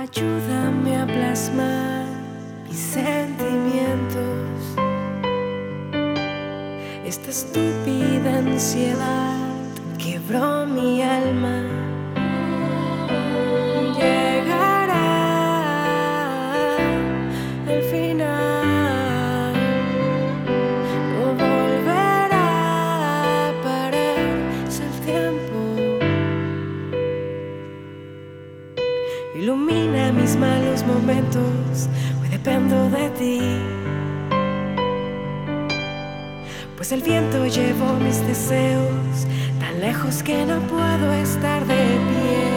Ayúdame a plasmar mis sentimientos. Esta estúpida ansiedad quebró mi alma. Llegará el final, no volverá a pararse el tiempo. Ilumina mis malos momentos, hoy dependo de ti. Pues el viento llevó mis deseos tan lejos que no puedo estar de pie.